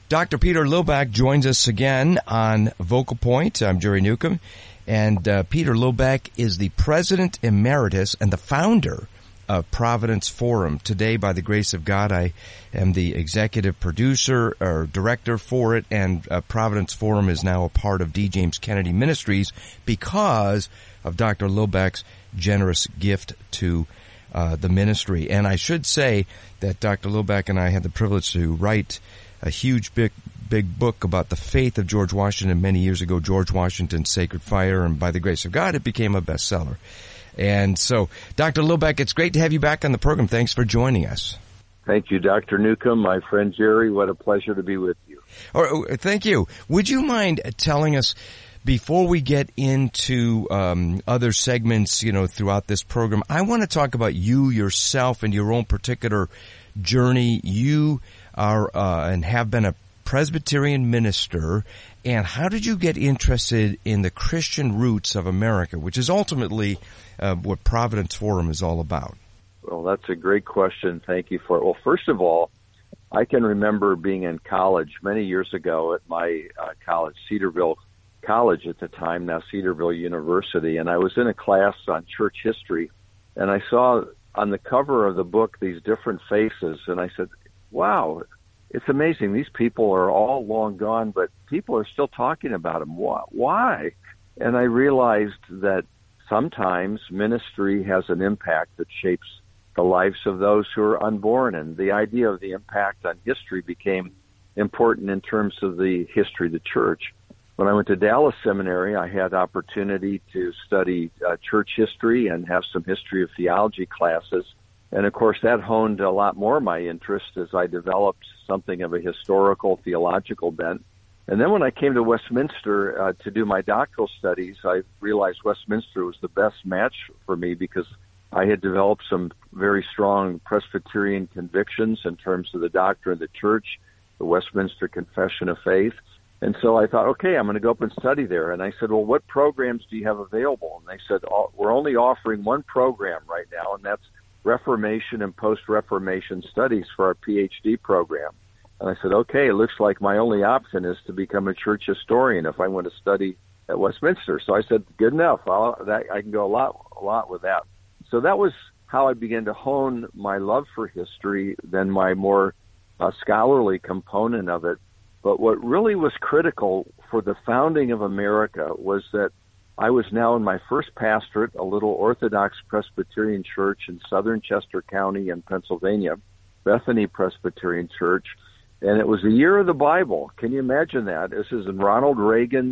Dr. Peter Lillback joins us again on Vocal Point. I'm Jerry Newcomb, and Peter Lillback is the President Emeritus and the founder of Providence Forum. Today, by the grace of God, I am the executive producer or director for it, and Providence Forum is now a part of D. James Kennedy Ministries because of Dr. Lillback's generous gift to the ministry. And I should say that Dr. Lillback and I had the privilege to write a huge, big book about the faith of George Washington many years ago, George Washington's Sacred Fire, and by the grace of God, it became a bestseller. And so, Dr. Lillback, it's great to have you back on the program. Thanks for joining us. Thank you, Dr. Newcomb. My friend Jerry, what a pleasure to be with you. Thank you. Would you mind telling us, before we get into other segments, throughout this program, I want to talk about you yourself and your own particular journey. You are and have been a Presbyterian minister, and how did you get interested in the Christian roots of America, which is ultimately what Providence Forum is all about? Well, that's a great question. Thank you for it. Well, first of all, I can remember being in college many years ago at my college, Cedarville College at the time, now Cedarville University, and I was in a class on church history, and I saw on the cover of the book these different faces, and I said, wow, it's amazing. These people are all long gone, but people are still talking about them. Why? And I realized that sometimes ministry has an impact that shapes the lives of those who are unborn, and the idea of the impact on history became important in terms of the history of the church. When I went to Dallas Seminary, I had opportunity to study church history and have some history of theology classes. And, of course, that honed a lot more my interest as I developed something of a historical, theological bent. And then when I came to Westminster to do my doctoral studies, I realized Westminster was the best match for me because I had developed some very strong Presbyterian convictions in terms of the doctrine of the church, the Westminster Confession of Faith. And so I thought, okay, I'm going to go up and study there. And I said, well, what programs do you have available? And they said, we're only offering one program right now, and that's Reformation and Post-Reformation Studies for our PhD program. And I said, okay, it looks like my only option is to become a church historian if I want to study at Westminster. So I said, good enough. I can go a lot with that. So that was how I began to hone my love for history, then my more scholarly component of it. But what really was critical for the founding of America was that I was now in my first pastorate, a little Orthodox Presbyterian church in southern Chester County in Pennsylvania, Bethany Presbyterian Church, and it was the year of the Bible. Can you imagine that? This is in Ronald Reagan's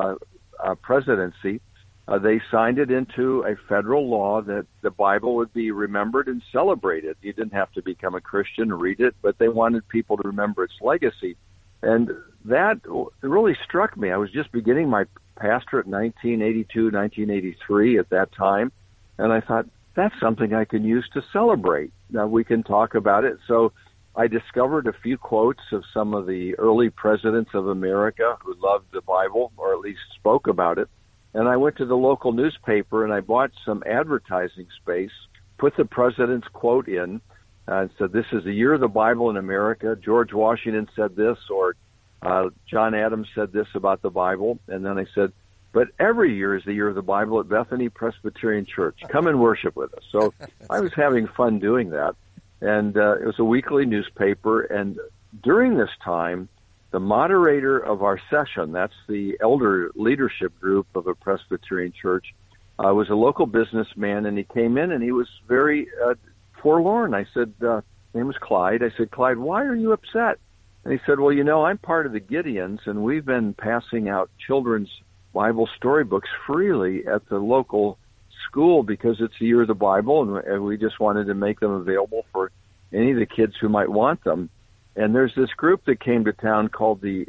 presidency. They signed it into a federal law that the Bible would be remembered and celebrated. You didn't have to become a Christian to read it, but they wanted people to remember its legacy. And that really struck me. I was just beginning my pastorate in 1982, 1983 at that time, and I thought, that's something I can use to celebrate. Now, we can talk about it. So I discovered a few quotes of some of the early presidents of America who loved the Bible, or at least spoke about it. And I went to the local newspaper and I bought some advertising space, put the president's quote in, and said, this is the year of the Bible in America. George Washington said this, or John Adams said this about the Bible. And then I said, but every year is the year of the Bible at Bethany Presbyterian Church. Come and worship with us. So I was having fun doing that. And it was a weekly newspaper. And during this time, the moderator of our session, that's the elder leadership group of a Presbyterian church, was a local businessman. And he came in and he was very forlorn. I said, his name was Clyde. I said, Clyde, why are you upset? And he said, well, I'm part of the Gideons, and we've been passing out children's Bible storybooks freely at the local school because it's the year of the Bible, and we just wanted to make them available for any of the kids who might want them. And there's this group that came to town called the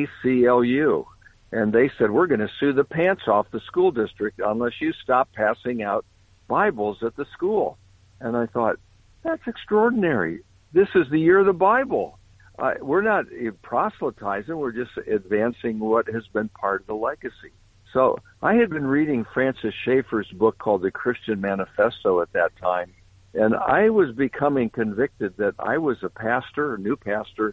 ACLU, and they said, we're going to sue the pants off the school district unless you stop passing out Bibles at the school. And I thought, that's extraordinary. This is the year of the Bible. We're not proselytizing. We're just advancing what has been part of the legacy. So I had been reading Francis Schaeffer's book called The Christian Manifesto at that time, and I was becoming convicted that I was a pastor, a new pastor,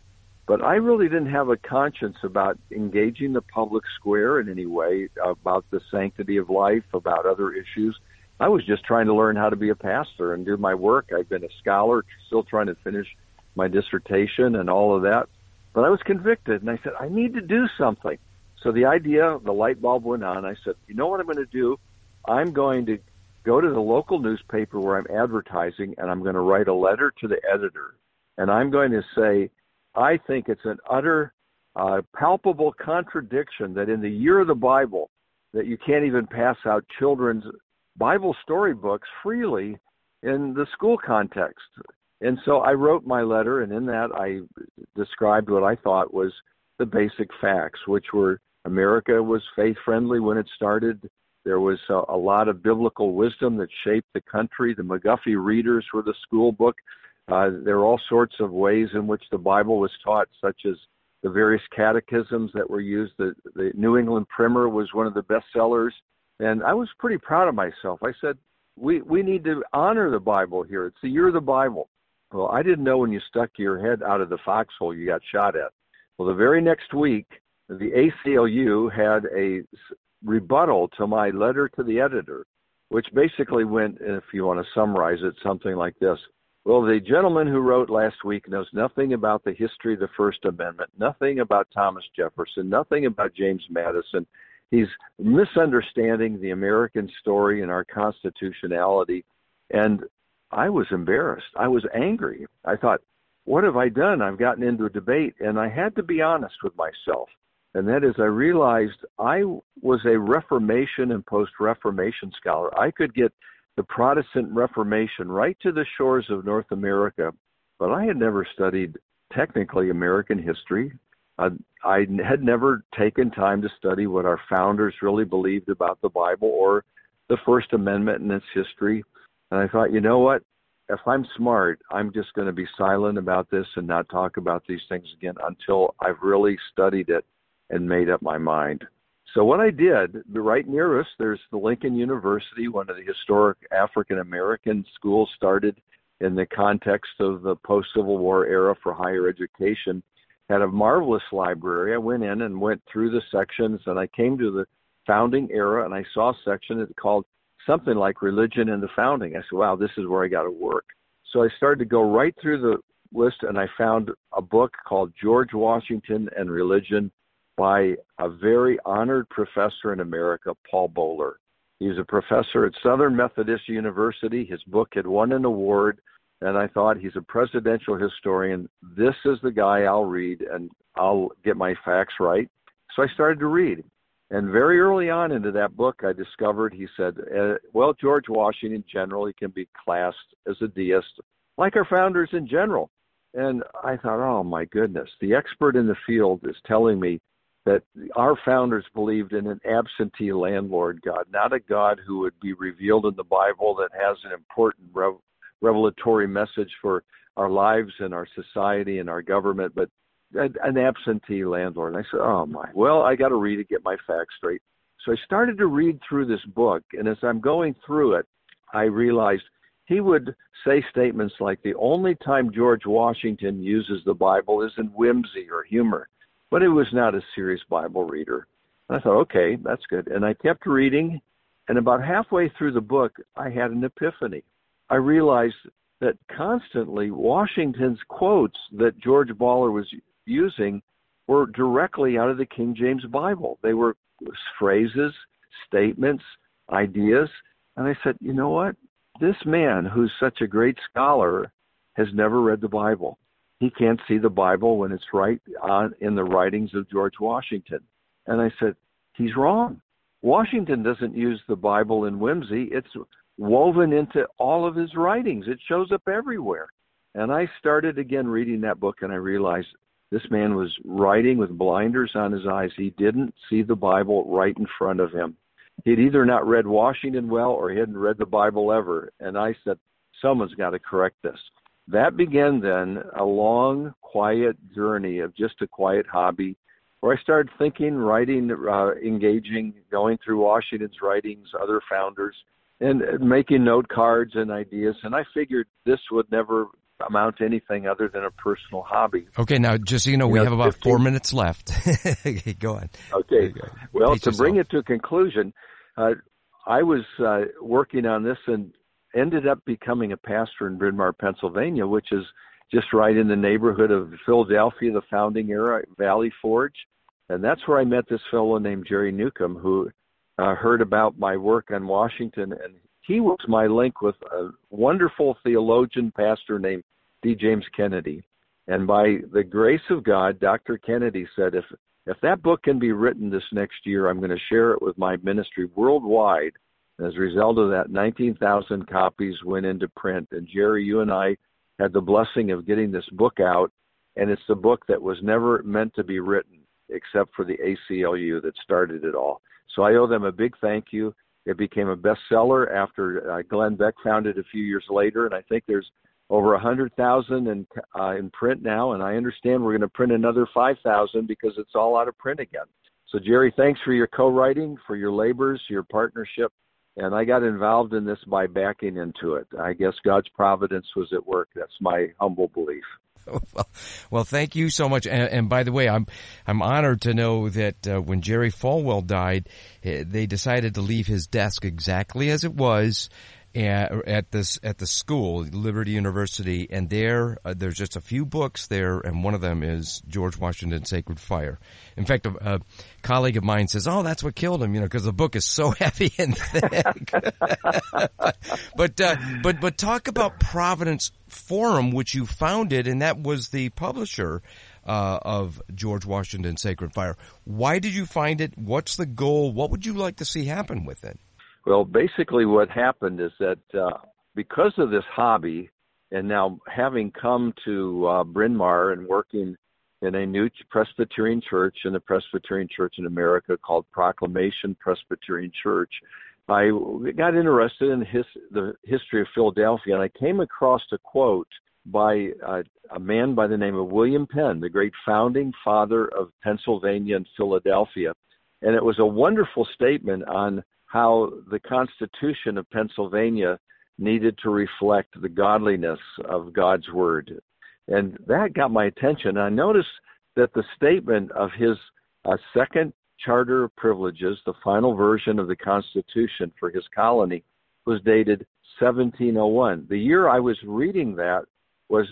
But I really didn't have a conscience about engaging the public square in any way, about the sanctity of life, about other issues. I was just trying to learn how to be a pastor and do my work. I've been a scholar, still trying to finish my dissertation and all of that. But I was convicted, and I said, I need to do something. So the light bulb went on. I said, you know what I'm going to do? I'm going to go to the local newspaper where I'm advertising, and I'm going to write a letter to the editor. And I'm going to say, I think it's an utter, palpable contradiction that in the year of the Bible, that you can't even pass out children's Bible storybooks freely in the school context. And so I wrote my letter, and in that I described what I thought was the basic facts, which were America was faith-friendly when it started. There was a lot of biblical wisdom that shaped the country. The McGuffey Readers were the school book. There are all sorts of ways in which the Bible was taught, such as the various catechisms that were used. The New England Primer was one of the bestsellers. And I was pretty proud of myself. I said, we need to honor the Bible here. It's the year of the Bible. Well, I didn't know when you stuck your head out of the foxhole you got shot at. Well, the very next week, the ACLU had a rebuttal to my letter to the editor, which basically went, if you want to summarize it, something like this. Well, the gentleman who wrote last week knows nothing about the history of the First Amendment, nothing about Thomas Jefferson, nothing about James Madison. He's misunderstanding the American story and our constitutionality. And I was embarrassed. I was angry. I thought, what have I done? I've gotten into a debate, and I had to be honest with myself. And that is, I realized I was a Reformation and post-Reformation scholar. I could get the Protestant Reformation right to the shores of North America, but I had never studied technically American history. I had never taken time to study what our founders really believed about the Bible or the First Amendment and its history. And I thought, you know what? If I'm smart, I'm just going to be silent about this and not talk about these things again until I've really studied it and made up my mind. So what I did, right near us, there's the Lincoln University, one of the historic African-American schools started in the context of the post-Civil War era for higher education, had a marvelous library. I went in and went through the sections, and I came to the founding era, and I saw a section that called something like Religion and the Founding. I said, wow, this is where I got to work. So I started to go right through the list, and I found a book called George Washington and Religion by a very honored professor in America, Paul Bohler. He's a professor at Southern Methodist University. His book had won an award, and I thought, he's a presidential historian. This is the guy I'll read, and I'll get my facts right. So I started to read. And very early on into that book, I discovered, he said, well, George Washington generally can be classed as a deist, like our founders in general. And I thought, oh, my goodness, the expert in the field is telling me that our founders believed in an absentee landlord God, not a God who would be revealed in the Bible that has an important revelatory message for our lives and our society and our government, but an absentee landlord. And I said, oh my, well, I got to read it, get my facts straight. So I started to read through this book, and as I'm going through it, I realized he would say statements like, the only time George Washington uses the Bible is in whimsy or humor, but it was not a serious Bible reader. And I thought, okay, that's good. And I kept reading, and about halfway through the book, I had an epiphany. I realized that constantly Washington's quotes that George Bohler was using were directly out of the King James Bible. They were phrases, statements, ideas. And I said, you know what? This man, who's such a great scholar, has never read the Bible. He can't see the Bible when it's right on in the writings of George Washington. And I said, he's wrong. Washington doesn't use the Bible in whimsy. It's woven into all of his writings. It shows up everywhere. And I started again reading that book, and I realized this man was writing with blinders on his eyes. He didn't see the Bible right in front of him. He'd either not read Washington well or he hadn't read the Bible ever. And I said, someone's got to correct this. That began then a long, quiet journey of just a quiet hobby where I started thinking, writing, engaging, going through Washington's writings, other founders, and making note cards and ideas. And I figured this would never amount to anything other than a personal hobby. Okay, now just so you know, we have about 4 minutes left. Go on. Okay. Well, to bring it to a conclusion, I was working on this and ended up becoming a pastor in Bryn Mawr, Pennsylvania, which is just right in the neighborhood of Philadelphia, the founding era, Valley Forge. And that's where I met this fellow named Jerry Newcomb, who heard about my work on Washington, and he was my link with a wonderful theologian pastor named D. James Kennedy. And by the grace of God, Dr. Kennedy said, if that book can be written this next year, I'm going to share it with my ministry worldwide. And as a result of that, 19,000 copies went into print. And Jerry, you and I had the blessing of getting this book out, and it's the book that was never meant to be written except for the ACLU that started it all. So I owe them a big thank you. It became a bestseller after Glenn Beck found it a few years later, and I think there's over 100,000 in print now, and I understand we're going to print another 5,000 because it's all out of print again. So, Jerry, thanks for your co-writing, for your labors, your partnership, and I got involved in this by backing into it. I guess God's providence was at work. That's my humble belief. Well, thank you so much. And by the way, I'm honored to know that when Jerry Falwell died, they decided to leave his desk exactly as it was at the school, Liberty University, and there's just a few books there, and one of them is George Washington's Sacred Fire. In fact, a colleague of mine says, "Oh, that's what killed him," because the book is so heavy and thick. But talk about Providence Forum, which you founded, and that was the publisher of George Washington's Sacred Fire. Why did you find it? What's the goal? What would you like to see happen with it? Well, basically what happened is that because of this hobby, and now having come to Bryn Mawr and working in a new Presbyterian church, in the Presbyterian Church in America called Proclamation Presbyterian Church, I got interested in the history of Philadelphia, and I came across a quote by a man by the name of William Penn, the great founding father of Pennsylvania and Philadelphia. And it was a wonderful statement on how the Constitution of Pennsylvania needed to reflect the godliness of God's Word. And that got my attention. I noticed that the statement of his second Charter of Privileges, the final version of the Constitution for his colony, was dated 1701. The year I was reading that was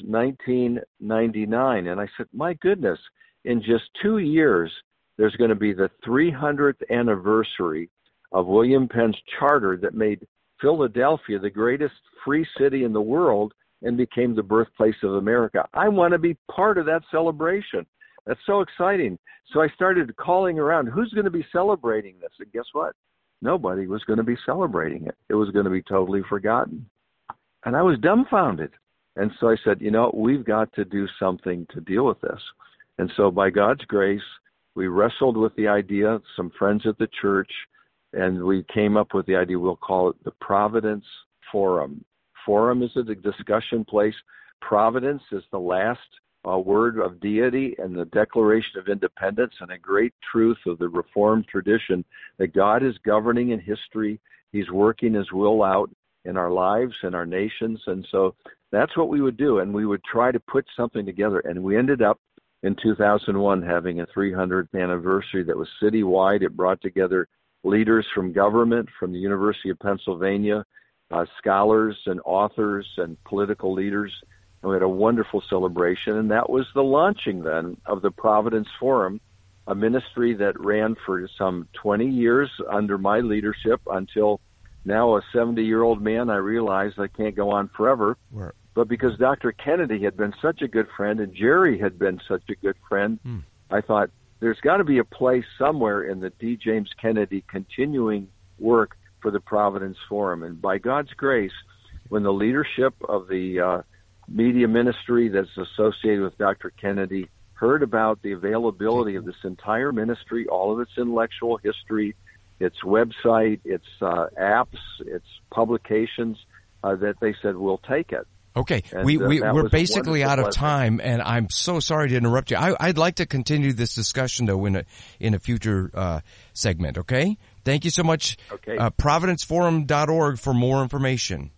1999. And I said, my goodness, in just 2 years, there's going to be the 300th anniversary of William Penn's charter that made Philadelphia the greatest free city in the world and became the birthplace of America. I want to be part of that celebration. That's so exciting. So I started calling around, who's going to be celebrating this? And guess what? Nobody was going to be celebrating it. It was going to be totally forgotten. And I was dumbfounded. And so I said, we've got to do something to deal with this. And so by God's grace, we wrestled with the idea, some friends at the church, and we came up with the idea, we'll call it the Providence Forum. Forum is a discussion place. Providence is the last word of deity and the Declaration of Independence, and a great truth of the Reformed tradition that God is governing in history. He's working his will out in our lives and our nations. And so that's what we would do. And we would try to put something together. And we ended up in 2001 having a 300th anniversary that was citywide. It brought together leaders from government, from the University of Pennsylvania, scholars and authors and political leaders. And we had a wonderful celebration. And that was the launching then of the Providence Forum, a ministry that ran for some 20 years under my leadership until now, a 70-year-old man. I realized I can't go on forever. Right. But because Dr. Kennedy had been such a good friend and Jerry had been such a good friend, I thought, there's got to be a place somewhere in the D. James Kennedy continuing work for the Providence Forum. And by God's grace, when the leadership of the media ministry that's associated with Dr. Kennedy heard about the availability of this entire ministry, all of its intellectual history, its website, its apps, its publications, that they said, we'll take it. Okay, we're basically out of time, and I'm so sorry to interrupt you. I'd like to continue this discussion, though, in a future segment, okay? Thank you so much. Okay. ProvidenceForum.org for more information.